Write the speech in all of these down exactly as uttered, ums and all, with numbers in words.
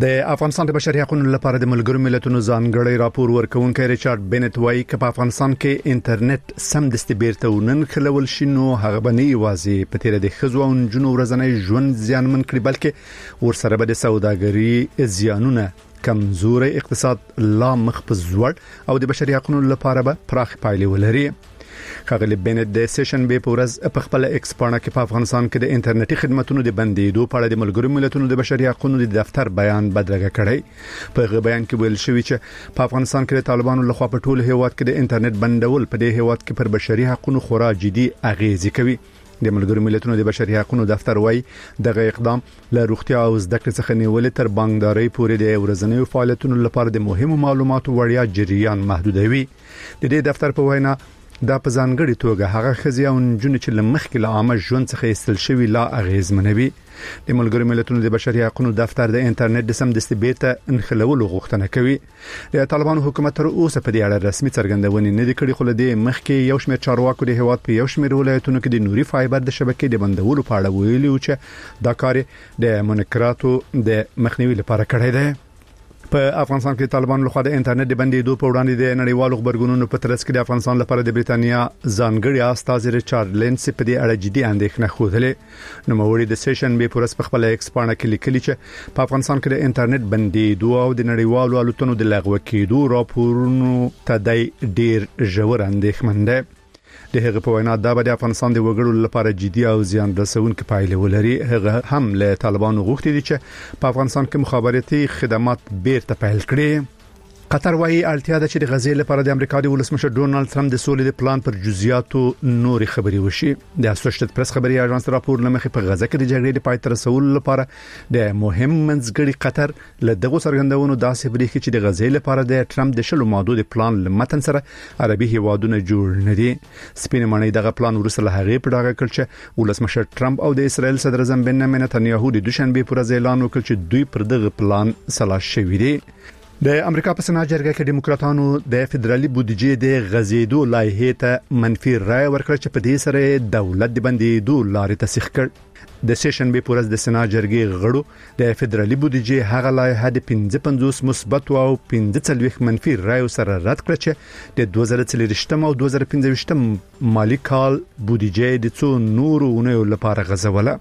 د افغانستان د بشري حقوقو لپاره د ملګرو ملتونو ځانګړی راپور ورکونکي ریچارډ بنت وایي چې په افغانستان کې انټرنیټ سم دستي بیرته ونن خلول شي نو هغه بني وازي په تیر د خزو او جنو ورځنی ژوند زیانمن کړي بلکې ورسره به د سوداګري زیانونه کمزوري اقتصاد لا مخ په زوړ او د بشري حقوقو لپاره به پراخ پایلې ولري. خغلی بنت د سیشن به پورز په خپل ایکسپانه کې په افغانستان کې د انټرنیټي خدماتو د بندیدو په اړه د ملګرو ملتونو د بشري حقوقو د دفتر بیان بدرګه کړی. په بیان کې ویل شوی چې په افغانستان کې د طالبانو لخوا په ټول هیواد کې د انټرنیټ بندول په دې هیواد کې پر بشري حقوقو خورا جدي اغیزه کوي. د ملګرو ملتونو د بشري حقوقو دفتر وایي دغه اقدام له روغتیا او زده کړې څخه نیولې تر بانکداري پورې د ورځنیو فعالیتونو لپاره د مهمو معلوماتو وړیا جریان محدودوي. د دې دفتر په وینا دا په ځانګړي توګه هغه خزي او جن چې لمخ کې له عامه ژوند څخه ایستل شوی لا اغیزمنوي. د ملګرو ملتونو د بشري حقوقو دفتر د انټرنیټ د سم دستي بیرته انخلولو غوښتنه کوي. د طالبانو حکومت تر اوسه په دې اړه رسمي څرګندونې نه دي کړې خو له دې مخکې یو شمېر چارواکو د هیواد په یو شمېر ولایتونو کې د نوري فایبر د شبکې د بندولو په اړه ویلي چې دا کار د منکراتو د مخنیوي لپاره کړی دی. په افغانستان کې طالبانو لخوا د انټرنیټ د بندیدو په وړاندې د نړیوالو خبرګونونو په ترڅ کې د افغانستان لپاره د بریتانیا ځانګړي استاذ ریچارډ لینس په دې اړه جدي اندېښنه خوده. نو موري د سیشن به پرس په خپل ایکسپانه کې لیکلي چې په افغانستان کې د انټرنیټ بندیدو او د نړیوالو الوتنو د لغوه کېدو راپورونو ته د ډیر ژور اندېښمن ده. د هغه په وینا دا به د افغانستان د وګړو لپاره جدي او زیان رسونکي پایلې ولري. هغه هم له طالبانو غوښتي دي چې په افغانستان کې مخابراتي خدمات بیرته پیل کړي. قطر وايي اړتیا ده چې د غزې لپاره د امریکا د ولسمشر ډونالد ټرمپ د سولې د پلان پر جزئیاتو نوري خبري وشي. د اسوسییټډ پریس خبري اژانس راپور لمخې په غزه کې د جګړې د پای تر رسولو لپاره د مهم منځګړي قطر له دغه څرګندونو داسې بریښي چې د غزې لپاره د ټرمپ د شلو ماده د پلان لمتن سره عربي هیوادونه جوړ نه دي. سپین معنی دغه پلان ورسره هغه په ډاګه کړ چې ولسمشر ټرمپ او د اسرایل صدر اعظم بنیامین نتنیاهو د دوشنبه پر ورځ اعلان وکړ چې دوی پر دغه پلان سلا شوي دي. د امریکا په سنا جرګه کې دیموکراتانو د فدرالي بودیجې د غزیدو لایحې ته منفي رائے ورکړه چې په دې سره دولت د بندیدو لارې تصحیح کړ. د سیشن به پورز د سنا جرګې غړو د فدرالي بودیجې هغه لایحه د پنځه پنځوس مثبت او پنځه څلويخ منفي رائے سره رد کړ چې د دوه زره څلور او دوه زره پنځه مالی کال بودیجې د څو نورو اونیو لپاره غزوله.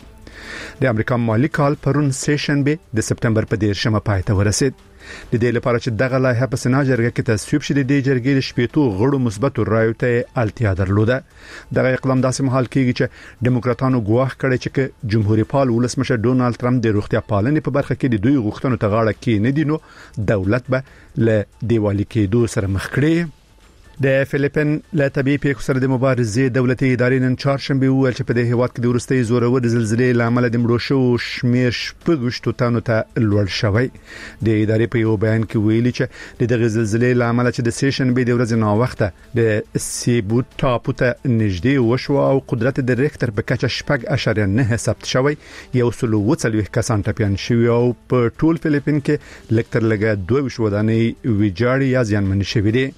د امریکا مالی کال پرون سیشن به د سپتمبر په دیرشمه پای ته ورسید. د دې لپاره چې دغه لایحه په سنا جرګه کې تصویب شي د دې جرګې د شپېتو غړو مثبت رایو ته اړتیا درلوده. دغه اقدام داسې مهال کېږي چې دیموکراتانو ګواښ کړی چې جمهوریت پال ولسمشر ډونالد ټرمپ د روغتیا پالنې په برخه کې د دوی غوښتنو ته غاړه کې نه دي نو دولت به له دیوالي کېدو سره مخ کړي. د فلیپین له طبي پیښو سره د مبارزې دولتي ادارې نن چهارشنبه ویل چې په دې هیواد کې د ورستۍ زورور زلزلې لامل د مړو شو شمیر شپږشتو تنو ته لوړ شوی. د ادارې په یو بیان کې ویلي چې د دغه زلزلې لامل چې د سیشنبه د ورځې نو وخته د سیبو ټاپو ته نږدې وشو او قدرت د ریکټر په کچه شپږ اشاریه نه ثبت شوی. یو سل او څلوېښت کسان ټپيان شوی او په ټول فلیپین کې لکتر لګه دوه ویشت ودانۍ ویجاړ یا زیانمن شوی دي.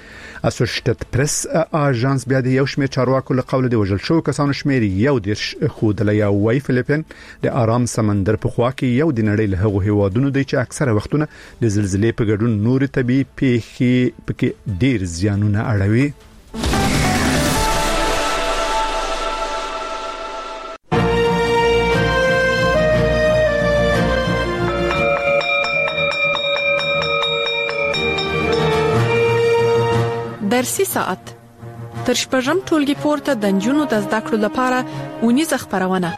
اسوسییټډ پریس اژانس بیا د یو شمېر چارواکو له قوله د وژل شو کسانو شمېر یو دیرش خودله یا وای فلیپین د آرام سمندر په خوا کې یو د نړۍ له هغو هیوادونو دی چې اکثره وختونه د زلزلې په ګډون نور طبي پیښې پکې ډیر زیانونه اړوي. درسي ساعت تر شپږم ټولګي پورته د جنونو د زده کړو لپاره ونیزه خبرونه.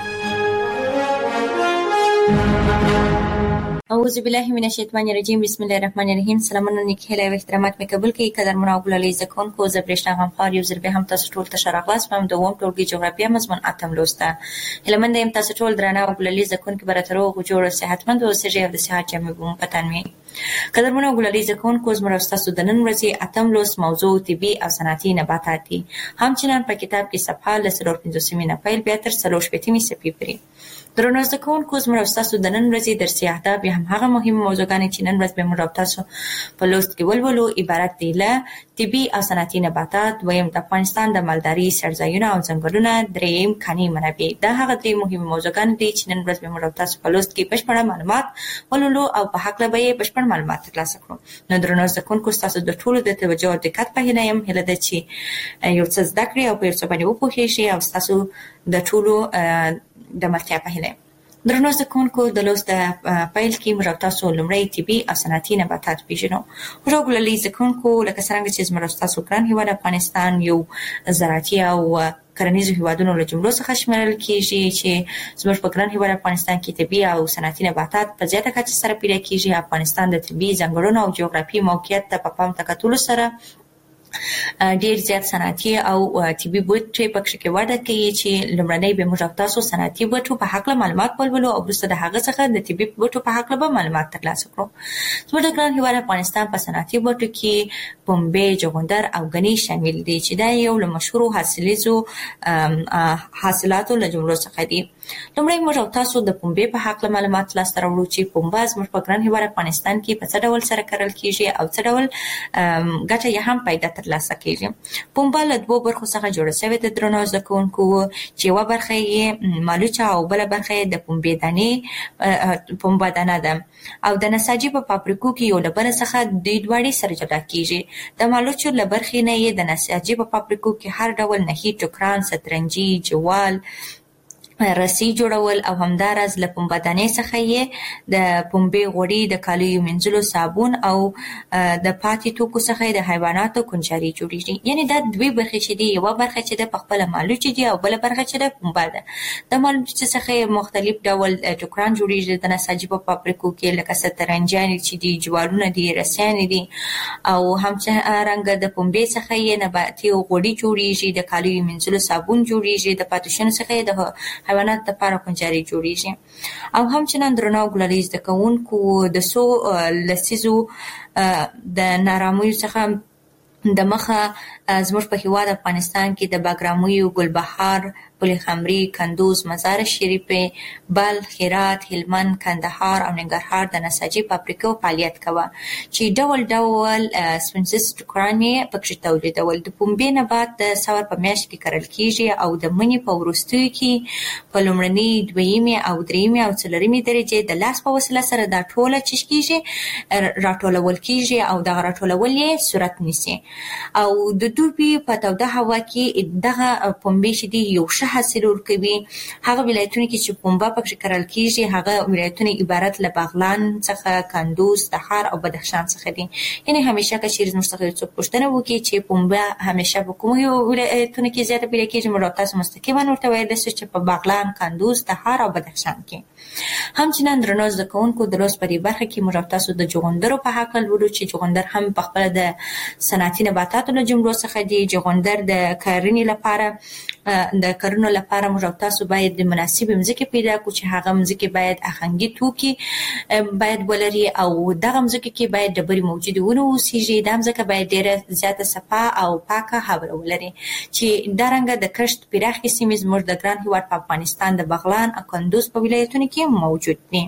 اعوذ بالله من الشیطان الرجیم بسم الله الرحمن الرحیم. سلامونه نیکهله او احترامات مې قبول کړئ قدرمن او ګلالي زکون کو زبرشتہ غمخوار یو ضربه هم تاسو ټول ته شرغلاس په دوم ټولګي جغرافیه مضمون اتم لوسته. هلمند هم تاسو ټول درنه او ګلالي زکون کې براترو غوړو صحتمند او سجه د صحت جمع بوم پتنوي. قدرمن او ګلالي زکون کو زمرستا سودنن ورځي اتم لوس موضوع طبي او صنعتي نباتات دي. همچنان په کتاب کې صفحه لسلور پنځوسمه نه پیل بیا تر سلور شپږمه صفحې پورې درنو زده کوونکو زموږ تاسو د نن ورځې درسي اهداف یا هم هغه مهمه موضوعګانې چې نن ورځ به موږ تاسو په لوست کې ولولو عبارت دي له طبي او صنعتي نباتات، دویم د افغانستان د مالداري سرځایونه او ځنګلونه، دریم کاني منابع. دا هغه درې مهمه موضوعګانې دي چې نن ورځ به موږ تاسو په لوست کې بشپړ معلومات ولولو او په حق له به بشپړ معلومات ترلاسه کړو. نو درنو زده کوونکو تاسو د ټولو د توجه او دقت په هیله یم هله ده چې یو څه زده کړئ او په یو څه باندې وپوهیږئ او تاسو د ټولو د مرتیا په هیله. درنو زده کوونکو د لوست پیل کې موږ تاسو لومړی طبي او صنعتي نباتات پیژنو. ورغللې زده کوونکو لکه څنګه چې موږ تاسو ګران هیواد افغانستان یو زراعتي او کرنیزو هیوادونو له جملو څخه شمیرل کیږي چې زموږ په ګران هیواد افغانستان کې طبي او صنعتي نباتات په زیاته کچه سره پیدا کیږي. افغانستان د طبي ځنګلونو او جغرافي موقعیت ته په پام تکتل سره ډیر زیات صنعتي او طبي بوټي پکې کې وړاندې کوي چې لمړنۍ به موږ تاسو صنعتي بوټو په حق له معلومات ولولو او وروسته د هغه څخه د طبي بوټو په حق له معلومات ترلاسه کړو. زموږ د ګران هیواد افغانستان په صنعتي بوټو کې پنبه، جغندر او غني شامل دي چې دا یو له مشهورو حاصلاتو حاصلاتو له جملو څخه دي. لمړی موږ تاسو د پنبه په حق له معلومات ترلاسه راوړو چې پنبه زموږ په ګران هیواد افغانستان کې په څه ډول سره کرل کیږي او څه ډول ګټه یې هم پیدا ترلاسه کیږي. پنبه له دوه برخو څخه جوړه شوې ده درنو زده کوونکو چې یوه برخه یې مالوچه او بله برخه یې د پنبې دانې پنبه دانه ده او د نساجي په فابریکو کې یو له بله څخه دوی دواړې سره جلا کیږي. د مالوچو له برخې نه یې د نساجي په فابریکو کې هر ډول نهي ټوکران، سترنجي، جوال، رسی جوړول او همدارز له پنبه دانې څخه یې د پنبې غوړي، د کالیو مینځلو صابون او د پاتې توکو څخه د حیواناتو کنجاري جوړیږي. یعنی دا دوی برخې چې دي، یوه برخه چې د خپل مالوچ دي او بل برخه چې د پنبه ده. د مالوچ څخه مختلف ډول ټوکران جوړیږي د نساجي په فابریکو کې لکه سترنجان چې دي، جوالونه دي، رسیان دي او همڅنګه د پنبې څخه یې نباتي غوړي جوړیږي، د کالیو مینځلو صابون جوړیږي، د پاتوشنو څخه د حیوانات لپاره کنجاري جوړیږي. او همچنان درنو ګلالي زده کوونکو د څو لسیزو د نارامیو څخه د مخه زموږ په هیواد افغانستان کې د باګرامیو، ګلبهار، پل خمري، کندوز، مزار شریف، بلخ، هرات، هلمند، کندهار او ننګرهار د نساجي فابریکو فعالیت کوه چې ډول ډول سپنسس ټوکران یې پکې تولیدول. د پنبې نبات د سور په میاشت کې کرل کیږي او د مني په وروستیو کې په لومړنۍ، دویمې او دریمې او څلورمې درجې د لاس په وسیله سره دا ټوله چش کیږي، راټولول کیږي او دغه راټولول یې صورت نیسي او د دوبي په توده هوا کې دغه پنبې چې دي یو ښه حاصل ورکوي. هغه ولایتونه کې چې پنبه پکې کرل کیږي هغه ولایتونه عبارت له بغلان څخه، کندوز، تخار او بدخشان څخه دي. یعنی همیشه که چیرې زموږ څخه څوک پوښتنه وکړي چې پنبه همیشه په کومو ولایتونو کې زیاته پیدا کیږي، موږ تاسو مستقیما ورته ویلی شو چې په بغلان، کندوز، تخار او بدخشان کې. همچنان درنو زده کوونکو د لوست په دې برخه کې موږ تاسو د جغندرو په حق لولو چې جغندر هم په خپله د صنعتي نباتاتو له جملو څخه دي. جغندر د کرنې لپاره د کرنو لپاره موږ تاسو باید د مناسب مځکې پیدا کړو چې هغه مځکې باید اخنګي توکي باید ولري او دغه مځکې کې باید ډبرې موجودې ونه اوسیږي. دا مځکه باید ډیره زیاته صفا او پاکه هوا ولري چې دارنګه د کښت پراخې سیمې زموږ د ګران هیواد په افغانستان د بغلان او کندوز په ولایتونو کې موجود دي.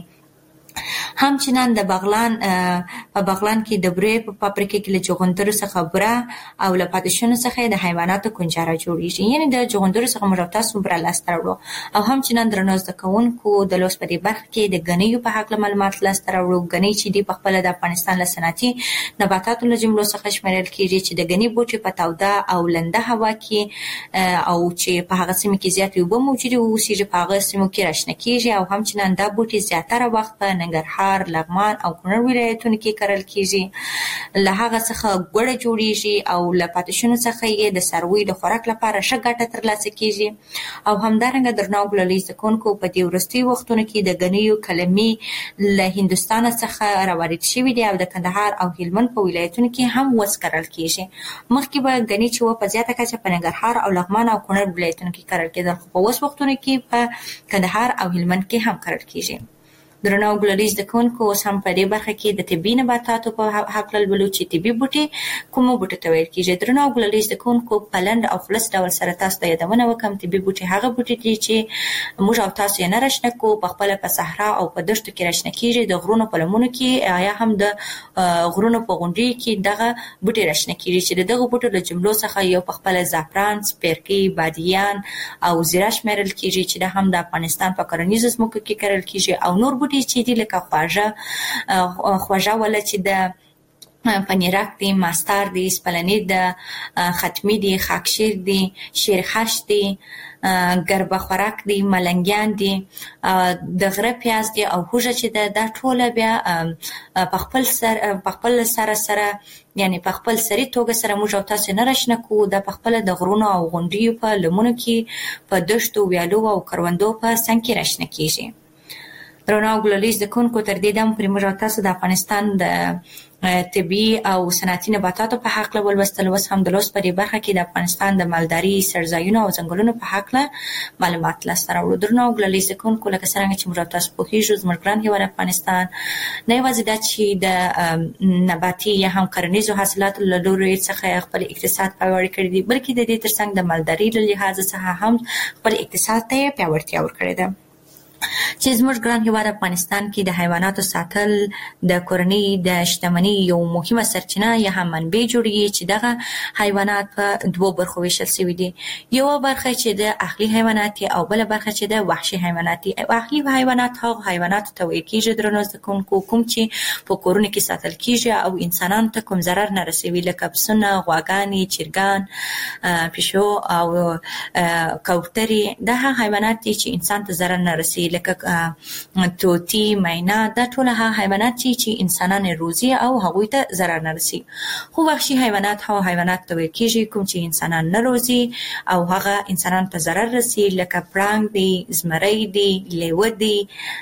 همچنان د بغلان په بغلان کې د بورې په فابریکه کې له جغندرو څخه بوره او له پاتوشنو څخه د حیواناتو کنجاره جوړیږي. یعنی د جغندرو څخه موږ تاسو بوره لاسته راوړو. او همچنان درنو زده کوونکو د لوست په دې برخه کې د غنیو په حق معلومات لاسته راوړو. غنی چې د خپل د افغانستان له صنعتي نباتاتو له جملو څخه شمیرل کیږي چې د غنی بوټي په توده او لنده هوا کې او چې په هغه سیمه کې زیاتې اوبه موجودې اوسیږي په هغه سیمو کې راشنه کیږي. او همچنان دا بوټي زیاتره وخت په ننګرهار، لغمان او کونړ ولایتونو کې کرل کیږي. له هغه څخه ګوړه جوړیږي او له پاتوشنو څخه یې د څارویو د خوراک لپاره ښه ګټه ترلاسه کیږي. او همدارنګه درنو ګلالي زده کوونکو په دې وروستیو وختونو کې د غنیو کلمې له هندوستان څخه راوارد شوي دي او د کندهار او هلمند په ولایتونو کې هم وڅکرل کیږي. مخکې به غني چې و په زیاته کچه په ننګرهار او لغمان او کونړ ولایتونو کې کرل کېدل، خو په اوس وختونو کې په کندهار او هلمند کې هم کرل کیږي. درنو ګلریز د کونکو اوس هم په دې برخه کې د طبي نباتاتو په حق لولو چې طبي بوټي کوم بوټي ته ویل کیږي. درنو ګلریز د کونکو پلند او فلس ډول سره تاسو ته یادونه وکم. طبي بوټي هغه بوټي دي چې موږ او تاسو یې نه راشنه کو، په خپل په صحرا او په دشتو کې راشنه کیږي، د غرونو په لمنو کې یا هم د غرونو په غونډۍ کې دغه بوټي راشنه کیږي چې دغه بوټو له جملو څخه یو په خپل زعفران، سپیرکي، بادیان او زیره شمیرل کیږي چې د هم د افغانستان په کرنیزو ځمکو کې کرل کیږي، او نور بوټي چې دي لکه خواږه خواږه ولا چې د پنیرک دی، ماستار دی، سپلنی د ختمی دی، خاکشیر دی، شیرخش دی، ګربه خوراک دی، ملنګیان دی، د غره پیاز دی او هوژه چې د ټوله بیا په خپل سر په خپل سره سره یعنی په خپل سری توګه سره موږ او تاسو نه راشنه کو، د په خپل د غرونو او غونډیو په لمنو کې په دشتو، ویالو او کروندو په څنګ کې راشنه کیږي. درنو ګلریز د کونکو تر دې دم پر موږ او تاسو د افغانستان د طبي او صنعتي نباتاتو په حق له ولوستل، اوس هم د لوست په دې برخه کې د افغانستان د مالداري، سرځایونو او ځنګلونو په حق له معلومات لاسته راوړو. درنو ګلریز د کونکو لکه څنګه چې موږ او تاسو پوهیږو زموږ ګران هیواد افغانستان نه یوازې دا چې د نباتي یا هم کرنیزو حاصلاتو له لوري څخه خپل اقتصاد پیاوړی کړی دی، بلکې د دې ترڅنګ د مالداري له لحاظ څخه هم خپل اقتصاد ته پیاوړتیا ورکړې ده. چې زموږ ګران هیواد افغانستان کې د حیواناتو ساتل د کورنۍ د شتمنۍ یو مهمه سرچینه یا هم منبع جوړیږي چې دغه حیوانات په دوو برخو ویشل شوي دي. یو برخه چې د اهلي حیوانات او بل برخه چې د وحشي حیوانات دي. اهلي حیوانات هغه حیوانات ته ویل کېږي درنو زده کوونکو کوم چې په کورونو کې ساتل کېږي او انسانانو ته کوم ضرر نه رسوي، لکه پسونه، غواګانې، چرګان، پیشو او کوترې. دا حیوانات دي چې انسان ته ضرر نه رسوي، لکه توتی، مینا، دا ټول هغه حیوانات چې انسانان روزي او هغوی ته ضرر نه رسي. خو وحشي حیوانات هغه حیوانات ته ویل کېږي کوم چې انسانان نه روزي او هغه انسانان ته ضرر رسي، لکه پړانګ دی، زمری دی، لیوه دی،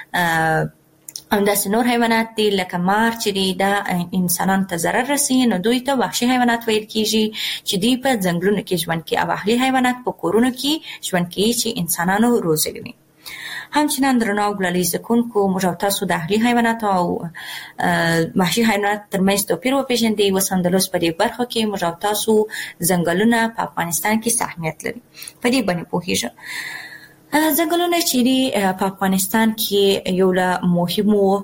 همداسې نور حیوانات دي لکه مار چې دی دا انسانانو ته ضرر رسوي، نو دوی ته وحشي حیوانات ویل کېږي چې دوی په ځنګلونو کې ژوند کوي، او اهلي حیوانات په کورونو کې ژوند کوي چې انسانانو روزلي وي. همچنان درنو ګلریز د کونکو موږ او تاسو د اهلي حیواناتو او وحشي حیواناتو ترمنځ توپیر وپېژندئ. اوس هم د لوست په دې برخه کې موږ او تاسو ځنګلونه په افغانستان کې څه اهمیت لري په دې باندې پوهیږو. ځنګلونه چې دي په افغانستان کې یو له مهمو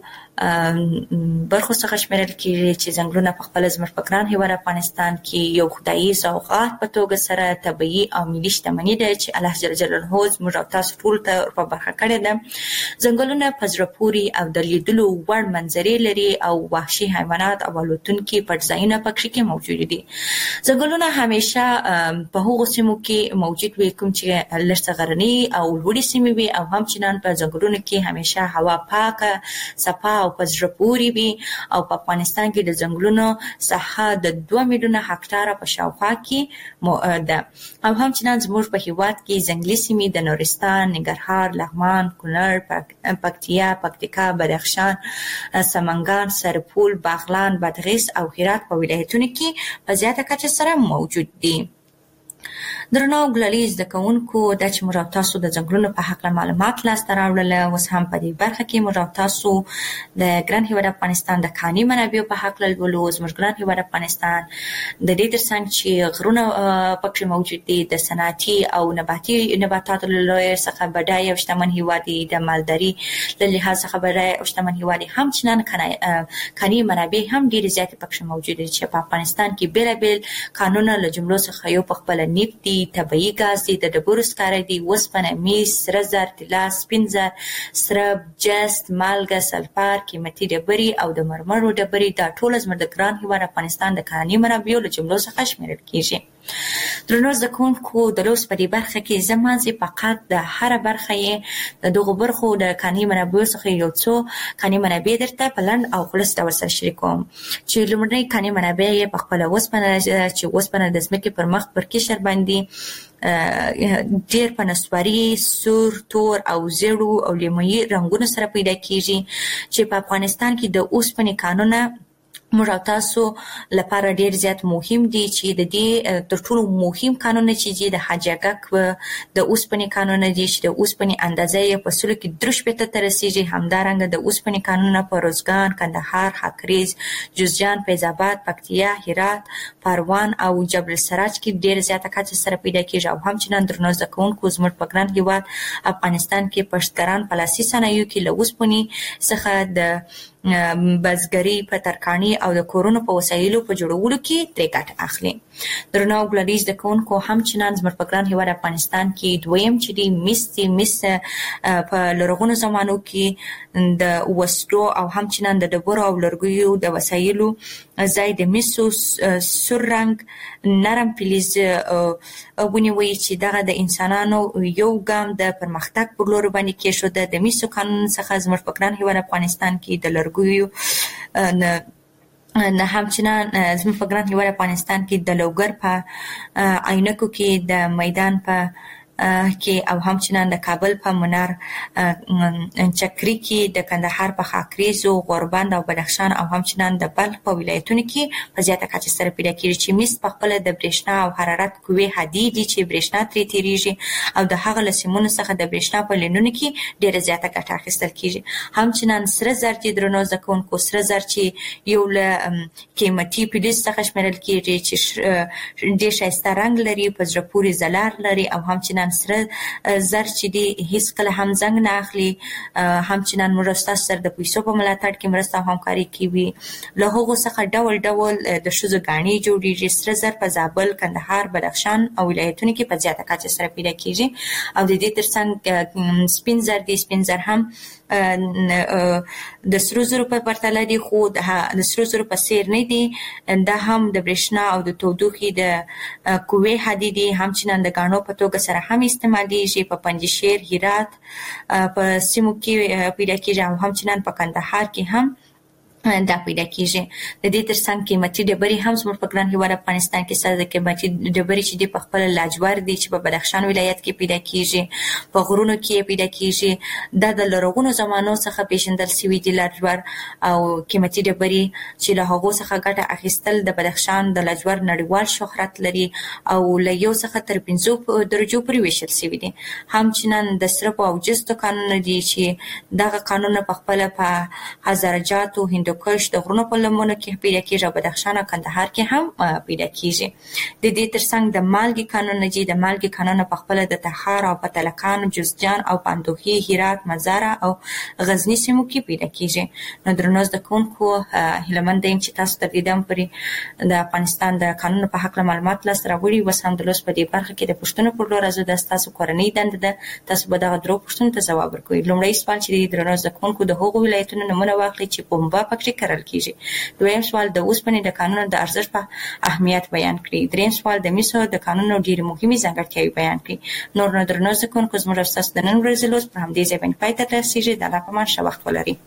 برخو څخه شمیرل کېږي چې ځنګلونه په خپل زموږ په ګران هیواد افغانستان کې یو خدایي سوغات په توګه سره طبیعي او ملي شتمني ده چې الله جل جلاله زموږ او تاسو ټول ته په برخه کړې ده. ځنګلونه په زړه پورې او د لیدلو وړ منظرې لري او وحشي حیوانات او الوتونکي پټ-ځایونه پکې کې موجود دي. ځنګلونه همیشه په هغو سیمو کې موجود وي کوم چې لږ څه غرني او لوړې سیمې وي، او همچنان په ځنګلونو کې همیشه هوا پاکه، صفا او په زړه پورې وي. او په افغانستان کې د ځنګلونو ساحه د دوه میلیونه هکټاره په شاوخوا کې ده. او همچنان زموږ په هیواد کې ځنګلي سیمې د نورستان، ننګرهار، لغمان، کونړ، پکتیا، پکتیکا، بدخشان، سمنګان، سرپل، بغلان، بادغیس او هرات په ولایتونو کې په زیاته کچه سره موجود دي. درنو ګلریز د کوونکو د چې موږ تاسو د ځنګلونو په حق معلومات لاسته راوړل، اوس هم په دې برخه کې موږ تاسو د ګران هیواد افغانستان د کاني منابعو په حق لولو. زموږ ګران هیواد افغانستان د دې ترڅنګ چې غرونه پکې موجود دي، د صنعتي او نباتي نباتاتو له لوري څخه بډای او شتمن هیواد دی، د مالداري له لحاظ څخه بډای او شتمن هیواد دی. همچنان کاني منابع هم ډېرې زیاتې پکې موجود دي چې په افغانستان کې بیلابیل کانونه له جملو څخه یو په خپل نفت دي، طبیعي ګاز دي، د ډبرو سکاره دي، وسپنه، میس، سره زر، طلا، سپین زر، سرب، جست، مالګه، سلفر، قیمتي ډبرې او د مرمرو ډبرې دا ټول زموږ د ګران هیواد افغانستان د کاني منابعو له جملو څخه شمیرل کېږي. درنو زده کوونکو د لوست په دې برخه کې زمازې فقط د هره برخه یې د دغو برخو د کاني منابعو څخه یو څو کاني منابع درته په لنډ او خلاص ډول سره شریکوم. چې لومړنۍ کاني منابع یې په خپله وسپنه چې وسپنه د ځمکې پر مخ پر قشر باندې ډېر په نسواري، سور، تور او زیړو او لیمویي رنګونو سره پیدا کېږي چې په افغانستان کې د اوسپنې کانونه موږ او تاسو لپاره ډیر زیات مهم دي چې د دې تر ټولو مهم قانون چې د حاجګک د اوسپنې قانون دی چې د اوسپنې اندازه یې په سلو کې درش پته تر رسیدي، همدارنګه د اوسپنې قانون په روزګان، کندهار، حکریز، جوزجان، فیض آباد، پکتیا، هرات، پروان او جبل السراج کې ډیر زیاته کچه سره پیدا کیږي. او همچنان درنو زده کوونکو زموږ په ګران هیواد افغانستان کې پښتګران په لاسي صنایعو کې له اوسپنې څخه د بزګري په ترکاڼي او د کورونو په وسایلو په جوړولو کې ترې ګټه اخلي. درنو ګلریز د کوونکو همچنان زموږ په ګران هیواد افغانستان کې دویم چې دی مس دی مس په لرغونو زمانو کې د وسلو او همچنان د ډبرو او لرګیو د وسایلو ځای د مسو سور رنګ نرم فلز ونیوي چې دغه د انسانانو یو ګام د پرمختګ پر لور باندې کې شو. د مسو قانون څخه زموږ په ګران هیواد افغانستان کې د لرګیو نه نه همچنان زموږ په ګران هیواد افغانستان کې د لوګر په عینکو کې د میدان په کې او همچنان د کابل په منار چکري کې د کندهار په خاکریز او غوربند او بدخشان او همچنان د بلخ په ولایتونو کې په زیاته کچه سره پیدا کیږي چې مس په خپل د برېښنا او حرارت قوي حديدي چې برېښنا ترې تیریږي او د هغه لسمونو څخه د برېښنا په لینونو کې ډیره زیاته ګټه اخیستل کیږي. همچنان سره زر چې درنو ځکونکو سره زر چې یو له قیمتي فلز څخه شمیرل کیږي چې ډیر ښایسته رنګ لري، په زړه پورې زلار لري او همچنان سره زر چې دی هیڅ کله هم زنګ نه اخلي. همچنان مرسته سره د پیسو په ملاتړ کې مرسته او همکاري کوي. له هغو څخه ډول ډول د ښځو ګاڼې جوړیږي. سره زر په زابل، کندهار، بدخشان او ولایتونو کې په زیاته کچه سره پیدا کیږي. او د دې ترڅنګ سپین زر دی سپین زر هم د سرو زرو په پرتله دي، خو د سرو زرو په څیر نه دي. دا هم د برېښنا او د تودوخې د قوې حديدي همچنان د غاڼو په توګه سره هم استعمالېږي. په پنجشیر، هرات په سیمو کې پیدا کیږي او همچنان په کندهار کې هم دا پیدا کیږي. د دې ترڅنګ قیمتي ډبرې هم زموږ په ګران هیواد افغانستان کې سره د قیمتي ډبرې چې د په خپل لاجور دي چې په بدخشان ولایت کې پیدا کیږي، په غرونو کې پیدا کیږي. دا د لرغونو زمانو څخه پیژندل شوی دي لاجور او قیمتي ډبرې چې له هغو څخه ګټه اخیستل د بدخشان د لاجور نړیوال شهرت لري او له یو څخه تر پنځو درجو پورې ویشل شوی دي. همچنان د سرپو او جستو قانون دي چې دغه قانون په خپل په هزارجات او هندو کش د غرونو په لمنو کې پیدا کیږي او بدخشان او کندهار کې هم پیدا کیږي. د دې ترڅنګ د مالګې قانون دی د مالګې قانون په خپل د تخار او پتلکان، جوزجان او پاندوخي، هرات، مزار او غزنی سیمو کې پیدا کیږي. نو درنو زده کوونکو هیلمند یم چې تاسو ته دیدم پرې د افغانستان د قانون په حق معلومات لاس راوړي. وس هم د لوس په دې برخه کې د پښتنو پر لور ازو د تاسو کورنۍ دنده ده، تاسو به دغه درو پښتنو ته ځواب ورکوي. لومړی سوال چې درنو زده کوونکو د هغو ولایتونو نمونه واخلي چې پنبه پکې کرل کیږي. دویم سوال د اوسپنې د قانون د ارزښت په اهمیت بیان کړئ. دریم سوال د مسو د قانون ډېر مهمه ځانګړتیاوې بیان کړئ. نور نو درنو ځکونکو زموږ تاسو د نن ورځې لوست په همدې ځای باندې پای ته رسیږي. د الله په امان ښه وخت ولرئ.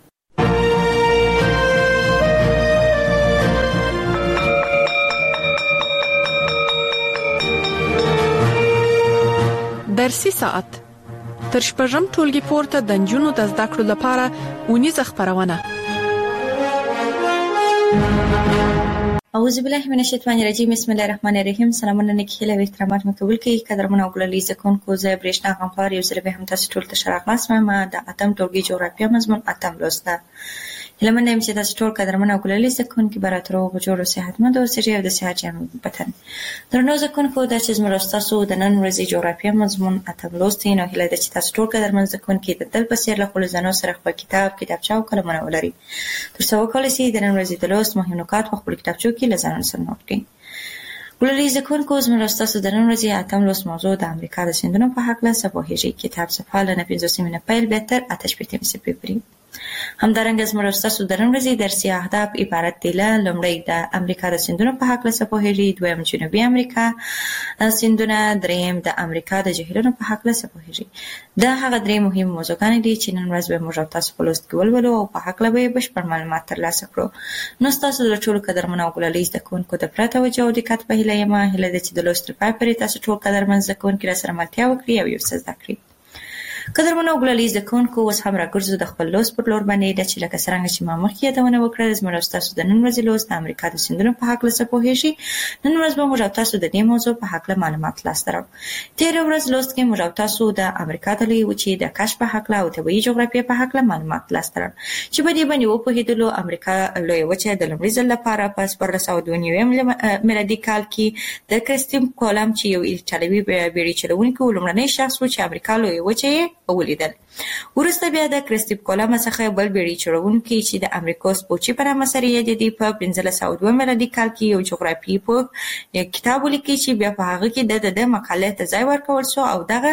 درسي ساعت تر شپږم ټولګي پورته د نجونو د زده کړو لپاره ونیزه خبرونه. اعوذ بالله من الشیطان الرجیم. بسم الله الرحمن الرحیم. سلامونه نیکه او احترامات مې قبول کړئ. قدرمن او ګلالي زکونکو زه برېښنا غمخوار یو ځل به هم تاسو ټول ته شراغلاس ما د اتم ټولګي جغرافیه مضمون اتم لوسته. هلمند یم چې تاسو ټول قدرمن او ګلالي زکونکو براترو په جوړو صحتمند او سړي او د صحت جامع پتن. درنو زکونکو د چې زموږ تاسو د نن ورځې جغرافیه مضمون اتم لوستین او هله د چې تاسو ټول قدرمن زکونکو د تل په سیر له خپل ځانو سره خپل کتاب کتابچه او قلمونه ولري. تر څو کولای شي د نن ورځې د لوست مهم نکات په خپل کتابچو کې لزان سره نوٹ کړئ. ګلالي زکونکو زموږ تاسو د نن ورځې اتم لوست موضوع د امریکا د سیندونو په حق له صفحې کتاب صفحه له پنځوسمې نه پیل بهتر آتش پرتم سپېپري. همدارنګه زموږ تاسو د نن ورځې درسي اهداف عبارت دي له لومړی د امریکا د سیندونو په حق له صفحې، دویم جنوبي امریکا سیندونه، دریم د امریکا د جهیلونو په حق له صفحې. دا هغه درې مهم موضوعګان دي چې نن ورځ به موږ تاسو په لوست کې ولولو او په حق له به بشپړ معلومات ترلاسه کړو. نو تاسو د ټول قدرمن او ګلالي زکونکو د پرته توجه او دقت په هیله یم هیله ده چې د لوست په پای پورې تاسو ټول قدرمن زکونکو را سره ملتیا وکړي او یو څه زده کړئ. قدرمنو ګلالي زکونکو اوس هم راګرځو د خپل لوست پر لور باندې د چې لکه څنګه چې ما مخکې یادونه وکړه زموږ تاسو د نن ورځې لوست د امریکا د سیندونو په حق لسه پوهیږي. نن ورځ به موږ تاسو د دې موضوع په حق معلومات لاسته راوړو. تیر ورځ لوست کې موږ تاسو د امریکا د لوی وچې د کشف په حق او طبيعي جغرافیه په حق معلومات لاسته راوړو چې په دې باندې وپوهیدلو امریکا لوی وچې د لومړي ځل لپاره په سپارلس سوه دوه نوي میلادي کال کې د کریسټوف کولمب چې یو ایټالوي بیړۍ چلوونکی لومړنی شخص و چې امریکا لوی وچې ولیدل. ورسته بیا د کریسټوف کولمب څخه بل بیړۍ چلوونکی چې د امریکا سپوچي په نامه سره یادېدی په پنځلس سوه دوه میلادي کال کې یو جغرافیایي پوه کتاب ولیکي چې بیا په هغه کې د د مقالې ته ځای ورکول شو او دغه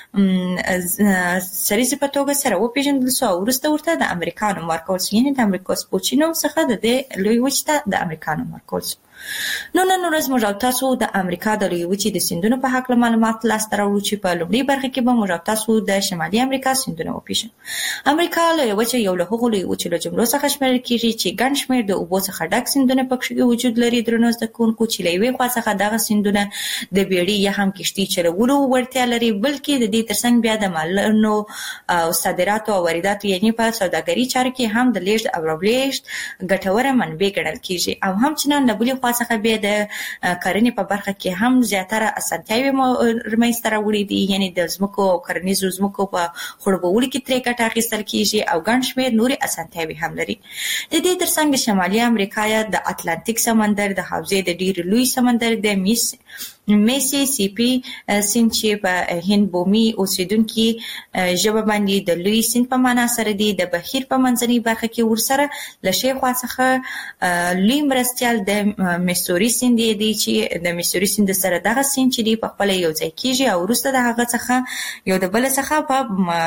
سریزه په توګه سره وپیژندل شو او ورسته ورته د امریکا نوم ورکول شو، یعنی د امریکا سپوچي نوم څخه د لوی وچې ته د امریکا نوم ورکول شو. نو نن ورځ موږ تاسو د امریکا د لوی وچې د سیندونو په حق معلومات لاسته راوړو چې په لومړي برخه کې به موږ تاسو د شمالي امریکا سیندونه وپیژنو. امریکا لوی وچې یو له هغو لوی وچو له جملو څخه شمیرل کیږي چې ګڼ شمېر د اوبو څخه ډک سیندونه پکې وجود لري. درنو زده کوونکو چې له یوې خوا څخه دغه سیندونه د بیړۍ یا هم کشتۍ چلولو وړتیا لري، بلکې د دې ترڅنګ بیا د مالونو او صادراتو او وارداتو یعنی په سوداګرۍ چارو کې هم د لیږد او راوړېږد ګټوره منبع ګڼل کیږي او هم چې نن له بلې خوا څخه بیا د کرنې په برخه کې هم زیاتره اسانتیاوې رامنځته راوړي دي، یعنی د ځمکو او کرنیزو ځمکو په خړوبولو کې ترې ګټه اخیستل کیږي او ګڼ شمېر نورې اسانتیاوې هم لري. د دې ترڅنګ د شمالي امریکا یا د اتلانتیک سمندر د حوزې د ډېر لوی سمندر د میس میسی سی پی سیند چې په هند بومي اوسیدونکي ژبه باندې د لوی سیند په معنا سره دی د بهیر په منځنۍ برخه کې ورسره له شیخوا څخه لوی مرستیال د میسوري سیند دی چې د میسوري سیند سره دغه سیند چې دی په خپل یو ځای کیږي او وروسته د هغه څخه یو د بل څخه په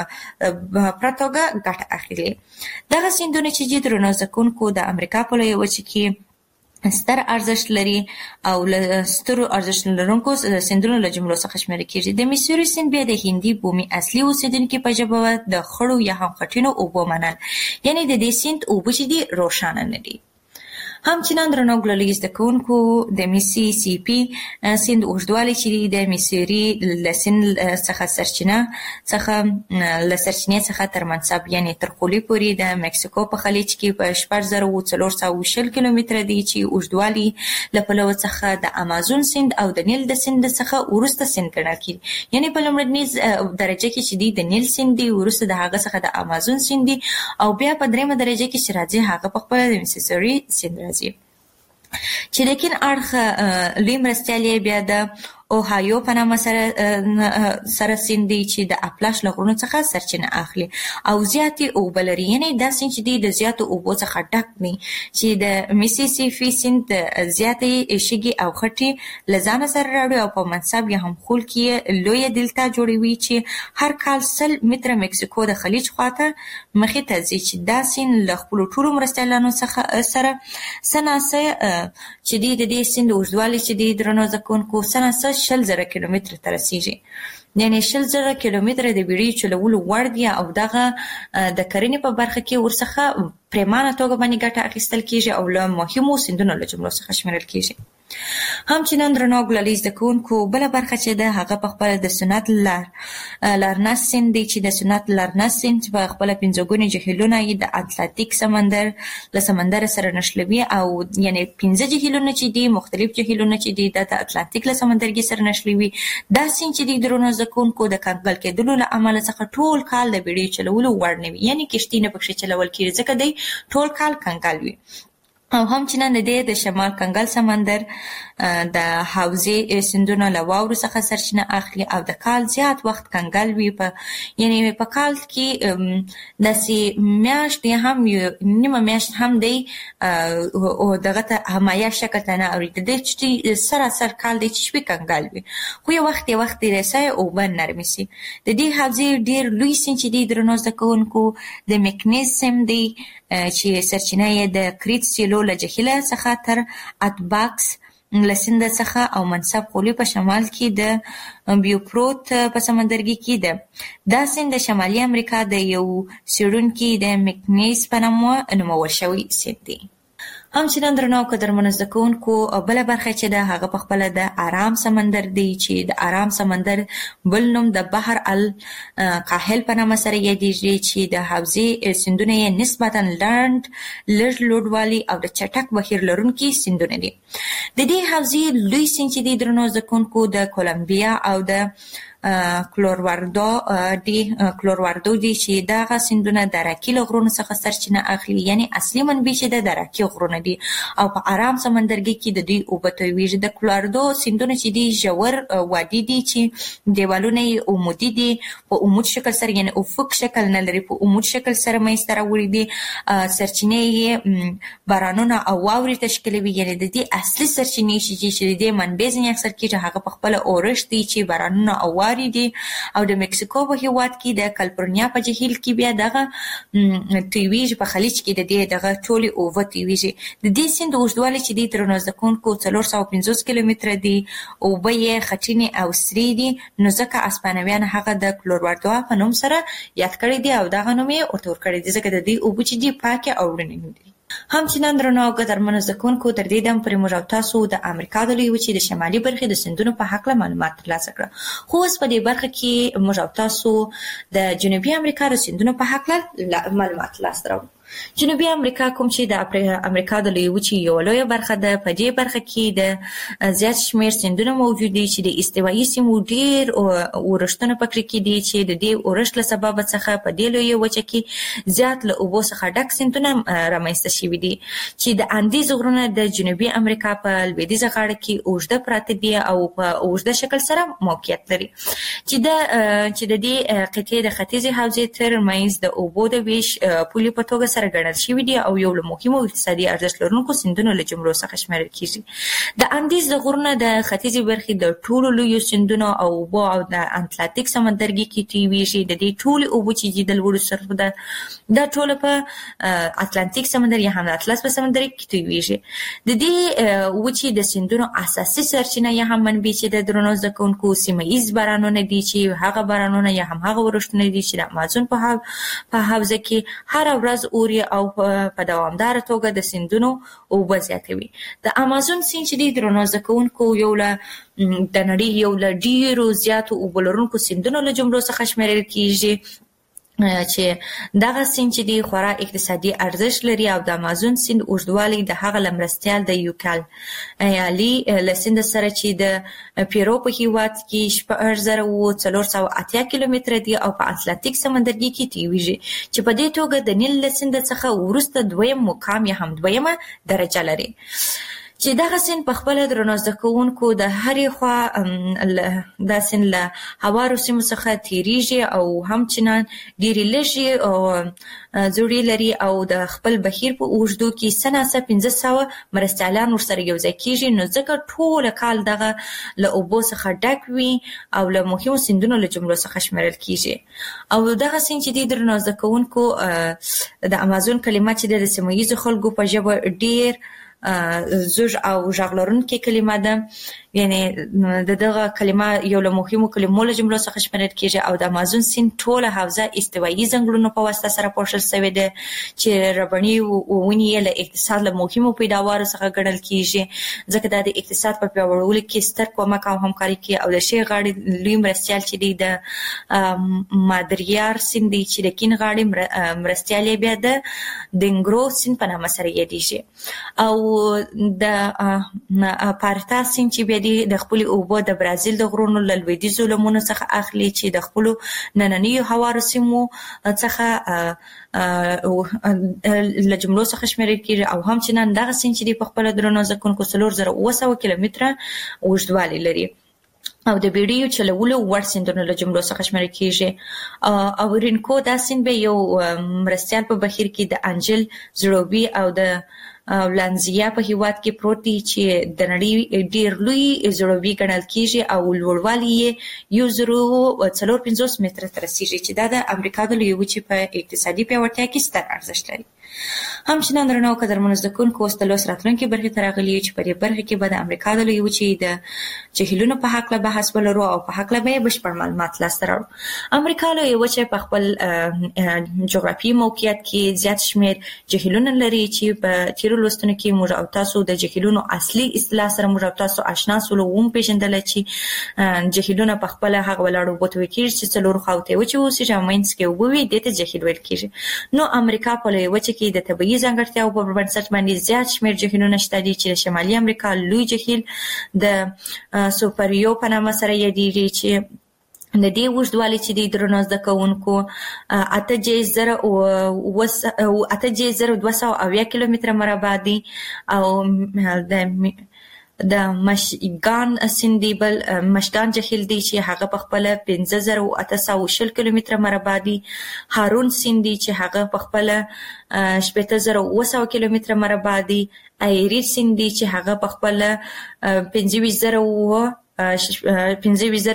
پرتوګه ګټه اخلي. دغه سیندونه چې درنو زکونکو د امریکا په لوی وچې کې ستر ارزښت لري او له سترو ارزښت لرونکو سیندونو له جملو څخه شمیرل کیږي. د میسوري سیند بیا د هندي بومي اصلي اوسیدونکو په ژبه د خړو یا هم خټینو اوبو منل، یعنی د دې سیند اوبه چې دي روښانه نه دي. همچنان درنو ګلالي زده کوونکو د میسی سی پی سیند اوږدوالی چې د میسوري له سیند څخه سرچینه څخه له سرچینې څخه تر منصب یعنی تر خولي پورې د مکسیکو په خلیج کې په شپږ زره څلور سوه شل کیلومتره دی چې اوږدوالی له پلوه څخه د امازون سیند او د نیل د سیند څخه وروسته سیند ګڼل کیږي، یعنی په لومړنۍ درجه کې چې دی د نیل سیند دی، وروسته د هغه څخه د امازون سیند دی او بیا په دریمه درجه کې چې راځي هغه په خپل د میسوري سیند راځي چې لیکن اړخ لوی مرستیال بیا د اوهایو په نامه سره سره سیند دی چې د اپلاش له غرونو څخه سرچینه اخلي او زیاتې اوبه لري، یعنی دا سیند چې دی د زیاتو اوبو څخه ډک دی چې د میسیسیپي سیند زیاتې شګې او خټې له ځانه سره راوړي او په منصب یا هم خول کې لویه دلتا جوړوي چې هر کال سل متره مکسیکو د خلیج خواته مخې ته ځي چې دا سیند له خپلو ټولو مرستیالانو څخه سره سناسه چې دی د دې سیند اوږدوالی چې دی درنو زده کوونکو سناسه شل زره کیلومتره ته رسیږي، یعنی شل زره کیلومتره د بیړۍ چلولو وړ دی او دغه د کرنې په برخه کې ورڅخه پریمانه توګه باندې ګټه اخیستل کیږي او له مهمو سیندونو له جملو څخه شمیرل کیږي. همچنان درنو ګلالي زده کوونکو بله برخه چې ده هغه په خپله د سنت لار لارنس سیند دی چې د سنت لارنس سیند په خپله پنځه ګونې جهیلونه یې د اتلانتیک سمندر له سمندر سره نښلوي او یعنی پنځه جهیلونه چې دي مختلف جهیلونه چې دي د اتلانتیک له سمندرګي سره نښلوي. دا سیند چې دی درنو زده کوونکو د کنګل کېدلو له امله څخه ټول کال د بیړۍ چلولو وړ نه وي، یعنی کشتۍ نه پکښې چلول کېږي ځکه دی ټول کال کنګل وي. او همچنان د دې د شمال کنګل سمندر د حوزې سیندونه له واورو څخه سرچینه اخلي او د کال زیات وخت کنګل وي، په یعنی په کال کې داسې میاشت هم نیمه میاشت هم دی او دغه ته همایه شکل ته نه اوري، د دې چې سراسر کال دی چې شپې کنګل وي، خو یو وخت یو وخت رسای اوبه نرمې سي. د دې حوزې ډېر لوی سیند چې دی درنو زده کوونکو د مکنیز سیند دی چې سرچینه یې د کریت سیلو له جهیله څخه تر اتباکس له سیند څخه او منصب خولي په شمال کې د بیوپروت په سمندرګي کې ده. دا سیند د شمالي امریکا د یو څېړونکي د مکنیز په نامه نومول شوی سیند دی. همچنان درنو قدرمن زکونکو بل برخه چې د هغه په خپل د آرام سمندر دی چې د آرام سمندر بل نوم د بحر الکاهل په نامه سره یادېږي چې د حوزې سیندونه نسبتا لنډ لږ لوړوالي او د چټک بهیر لرونکي سیندونه دي. د دې حوزې لوی سیند چې د درنو زکونکو د کولمبیا او د کلورواردو دی کلورواردو دی چې دغه سیندونه د راکي غرونو څخه سرچینه اخلي، یعنی اصلي منبع چې د راکي غرونه دي او په آرام سمندرګي کې د دوی اوبه تویږي. د کلورواردو سیندونه چې دي ژور وادي دي چې دیوالونه یې عمودي دي، په عمود شکل سره یعنی افق شکل نه لري، په عمود شکل سره منځته راوړي دي. سرچینې یې بارانونه او واورې تشکیلوي، یعنی د دې اصلي سرچینې چې د دې منبع ځینې اکثر کېږي هغه په خپل اورښت دي چې بارانونه او دي او د مکسیکو په هیواد کې د کالیفورنیا په جهیل کې بیا دغه تویږي، په خلیج کې د دې دغه ټولي اوبه تویږي. د دې سیند اوږدوالی چې د درنو زکونکو څلور سوه پنځوس کیلومتره دی، اوبه یې خټینې او سرې دي، نو ځکه اسپانویان هغه د کلورواردو په نوم سره یاد کړی دی او دغه نوم یې ورته ورکړی دی ځکه د دې اوبه چې دي پاکې او رڼې دي. همچنان درنو قدرمنو زکونکو تر دې دم پرې موږ او تاسو د امریکا د لویې وچې د شمالي برخې د سیندونو په هکله معلومات ترلاسه کړه. خو اوس په دې برخه کې موږ او تاسو د جنوبي امریکا د سیندونو په هکله معلومات ترلاسه راوړو. جنوبي امریکا کوم چې د امریکا د لویې وچې یوه لویه برخه ده، په دې برخه کې د زیات شمېر سیندونه موجود دي چې د استوایي سیمو ډېر اورښتونه پکې کې دي چې د دې اورښت له سببه څخه په دې لویه وچه کې زیات له اوبو څخه ډک سیندونه رامنځته شوي دي چې د اندیز غرونه د جنوبي امریکا په لویدیځه غاړه کې اوږده پراته دي او په اوږده شکل سره موقعیت لري چې د چې د دې قطعې د ختیځې حوزې تر منځ د اوبو د ویش پولې په توګه سره ګڼل شوي دي او یو له مهمو اقتصادي ارزښت لرونکو سیندونو له جملو څخه شمیرل کیږي. د اندیز د غرونه د ختیځې برخې د ټولو لویو سیندونو او اوبو او د اتلانتیک سمندرګي کې تویږي. د دې ټولې اوبو چې د لوړو سطحو ده دا ټوله په اتلانتیک سمندر یا هم د اطلس په سمندرګي کې تویږي. د دې وچې د سیندونو اساسي سرچینه یا هم منبع چې د درنو زده کوونکو سیمه ایز بارانونه دي چې هغه بارانونه یا هم هغه ورښتونه دي چې د امازون په حوزه کې هره ورځ اوري او په دوامداره توګه د سیندونو اوبه زیاتوي. د امازون سیند چې د درنو زده کوونکو یو له د نړۍ یو له ډېرو زیاتو اوبه لرونکو سیندونو له جملو څخه شمیرل کیږي چې دغه سیند چې دی خورا اقتصادي ارزښت لري او د امازون سیند اوږدوالی د هغه له مرستیال د یوکال یالي له سیند سره چې د پیرو په هیواد کې شپږ زره اووه څلور سوه اتیا کیلومتره دی او په اتلانتیک سمندرګي کې تویږي چې په دې توګه د نیل له سیند څخه وروسته دویم مقام یا هم دویمه درجه لري. چې دغه سیند په خپله درنو زده کوونکو د هرې خوا دا سیند له هوارو سیمو څخه تېرېږي او همچنان ډېرې لږې ځوړې لري او د خپل بهیر په اوږدو کې څه ناڅه پنځه سوه مرستیالان ورسره یوځای کېږي، نو ځکه ټوله کال دغه له اوبو څخه ډک وي او له مهمو سیندونو له جملو څخه شمیرل کېږي. او دغه سیند چې دی درنو زده کوونکو د امازون کلمه چې د سیمه ییزو خلکو په ژبه ډېر زوج او ژغ لرونکې کلمه ده، یعنی د دغه کلمه یو له مهمو کلمو له جملو څخه شمیرل کېږي او د امازون سیند ټوله حوزه استوایي ځنګلونو په واسطه سره پوښل شوې ده چې ربړي ونې یې له اقتصاد له مهمو پیداوارو څخه ګڼل کېږي ځکه دا د اقتصاد په پیاوړولو کې ستر کومک او همکاري کوي او د ښې غاړې لوی مرستیال چې دی د مادریار سیند دی چې د کیڼ غاړې مرستیال یې بیا د دنګرو سیند په نامه سره یادېږي او د پارتا سیند چې بیا دی د خپل اوبه د برازیل د غرونو له لویدیځو لمنو څخه اخلي چې د خپل نننیو هوارو سیمو څخه له جملو څخه شمیرل کېږي او همچنان دغه سیند چې دی په خپل درنو زده کوونکو څلور زره اوه سوه کیلومتره اوږدوالی لري او د بیړیو چلولو وړ سیندونو له جملو څخه شمیرل کېږي. او رینکو دا سیند به یو مرستیال په بهیر کې د انجل زړوبي او د ولانزیا په هیواد کې پروت دی چې د نړۍ ډېر لوی زړوبي ګڼل کېږي او لوړوالی یې یو زره څلور پنځوس متره ته رسېږي چې دا د امریکا د لویې وچې په اقتصادي پیاوړتیا کې ستر ارزښت لري. همچنان درنو قدرمنو زده کوونکو اوس د لوست راتلونکې برخې ته راغلي یو چې په دې برخه کې به د امریکا د لویې وچې د جهیلونو په هکله بحث ولرو او په هکله به یې بشپړ معلومات لاسته راوړو. امریکا لویې وچه په خپل جغرافیایي موقعیت کې زیات شمېر جهیلونه لري چې په تېرو تیر لوستنو کې موږ او تاسو د جهیلونو اصلي اصطلاح سره موږ او تاسو آشنا سولو ووم پیژندل چې جهیلونه په خپل هغه ولاړو بوتو کې چې څلور خواته و چې اوسې جامینس کې وبوي دته جهیل ویل کېږي. نو امریکا په لوی وچه کې د طبيعي ځانګړتیاو په بنسټ باندې زیات شمېر جهیلونه شته دي چې شمالي امریکا لوی جهیل د سوپریو په نامه سره یادېږي چې د دې وژدوالي چې د درنو زده کوونکو اته زره او اته زره دوه سوه اویا کیلومتره مربع دي او د د مشګان سندیبل مشګان جهیل دی چې هغه په خپل پنځه زره او اته سوه شل کیلومتره مربع دي. هارون سیند چې هغه په خپل شپږ زره او سوه کیلومتره مربع دي. ایری سیند چې هغه په خپل پنځه زره او پنځه زره